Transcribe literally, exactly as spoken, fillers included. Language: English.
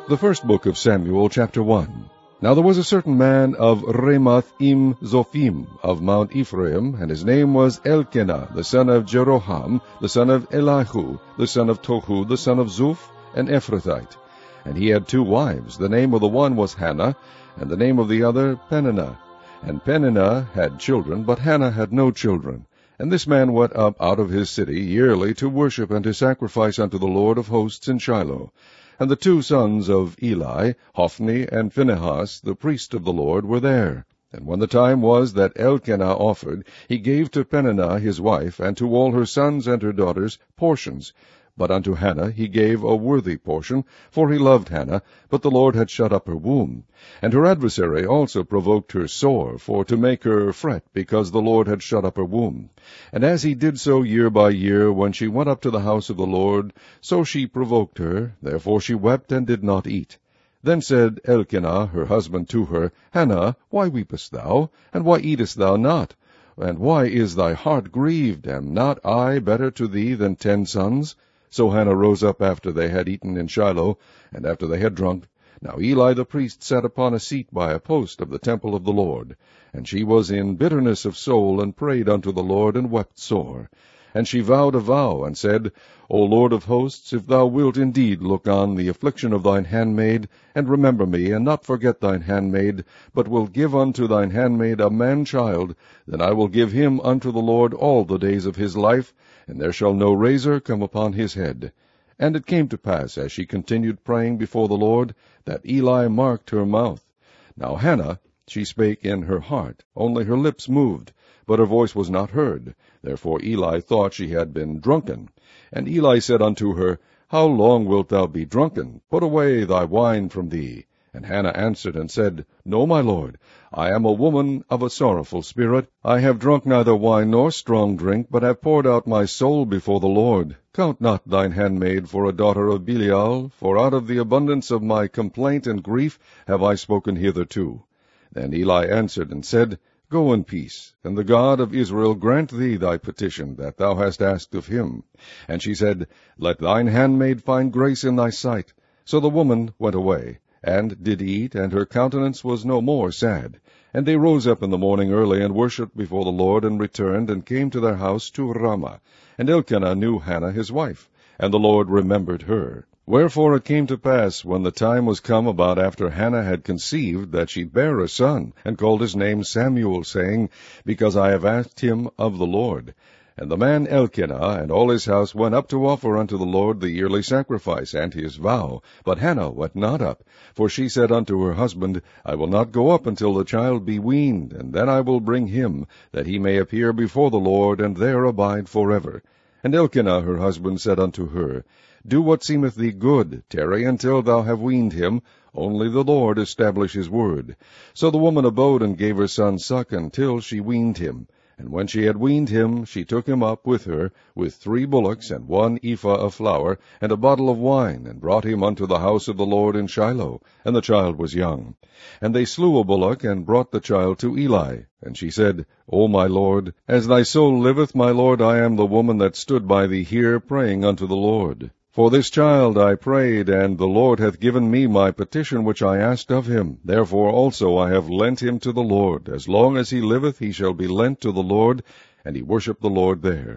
The first book of Samuel, chapter one. Now there was a certain man of Ramath-im-Zophim of Mount Ephraim, and his name was Elkanah, the son of Jeroham, the son of Elihu, the son of Tohu, the son of Zuph, an Ephrathite. And he had two wives. The name of the one was Hannah, and the name of the other Peninnah. And Peninnah had children, but Hannah had no children. And this man went up out of his city yearly to worship and to sacrifice unto the Lord of hosts in Shiloh. And the two sons of Eli, Hophni and Phinehas, the priest of the Lord, were there. And when the time was that Elkanah offered, he gave to Peninnah his wife, and to all her sons and her daughters, portions. But unto Hannah he gave a worthy portion, for he loved Hannah, but the Lord had shut up her womb. And her adversary also provoked her sore, for to make her fret, because the Lord had shut up her womb. And as he did so year by year, when she went up to the house of the Lord, so she provoked her, therefore she wept and did not eat. Then said Elkanah her husband to her, Hannah, why weepest thou, and why eatest thou not? And why is thy heart grieved? Am not I better to thee than ten sons? So Hannah rose up after they had eaten in Shiloh, and after they had drunk. Now Eli the priest sat upon a seat by a post of the temple of the Lord. And she was in bitterness of soul, and prayed unto the Lord, and wept sore. And she vowed a vow, and said, O Lord of hosts, if thou wilt indeed look on the affliction of thine handmaid, and remember me, and not forget thine handmaid, but will give unto thine handmaid a man-child, then I will give him unto the Lord all the days of his life, and there shall no razor come upon his head. And it came to pass, as she continued praying before the Lord, that Eli marked her mouth. Now Hannah, she spake in her heart, only her lips moved, but her voice was not heard. Therefore Eli thought she had been drunken. And Eli said unto her, How long wilt thou be drunken? Put away thy wine from thee. And Hannah answered and said, No, my lord, I am a woman of a sorrowful spirit. I have drunk neither wine nor strong drink, but have poured out my soul before the Lord. Count not thine handmaid for a daughter of Belial, for out of the abundance of my complaint and grief have I spoken hitherto. Then Eli answered and said, Go in peace, and the God of Israel grant thee thy petition that thou hast asked of him. And she said, Let thine handmaid find grace in thy sight. So the woman went away, and did eat, and her countenance was no more sad. And they rose up in the morning early, and worshipped before the Lord, and returned, and came to their house to Ramah. And Elkanah knew Hannah his wife, and the Lord remembered her. Wherefore it came to pass, when the time was come about after Hannah had conceived, that she bare a son, and called his name Samuel, saying, Because I have asked him of the Lord. And the man Elkanah and all his house went up to offer unto the Lord the yearly sacrifice and his vow. But Hannah went not up, for she said unto her husband, I will not go up until the child be weaned, and then I will bring him, that he may appear before the Lord, and there abide forever. And Elkanah her husband said unto her, Do what seemeth thee good, tarry until thou have weaned him, only the Lord establish his word. So the woman abode and gave her son suck until she weaned him. And when she had weaned him, she took him up with her, with three bullocks, and one ephah of flour, and a bottle of wine, and brought him unto the house of the Lord in Shiloh. And the child was young. And they slew a bullock, and brought the child to Eli. And she said, O my lord, as thy soul liveth, my lord, I am the woman that stood by thee here, praying unto the Lord. For this child I prayed, and the Lord hath given me my petition which I asked of him. Therefore also I have lent him to the Lord. As long as he liveth he shall be lent to the Lord. And he worshipped the Lord there.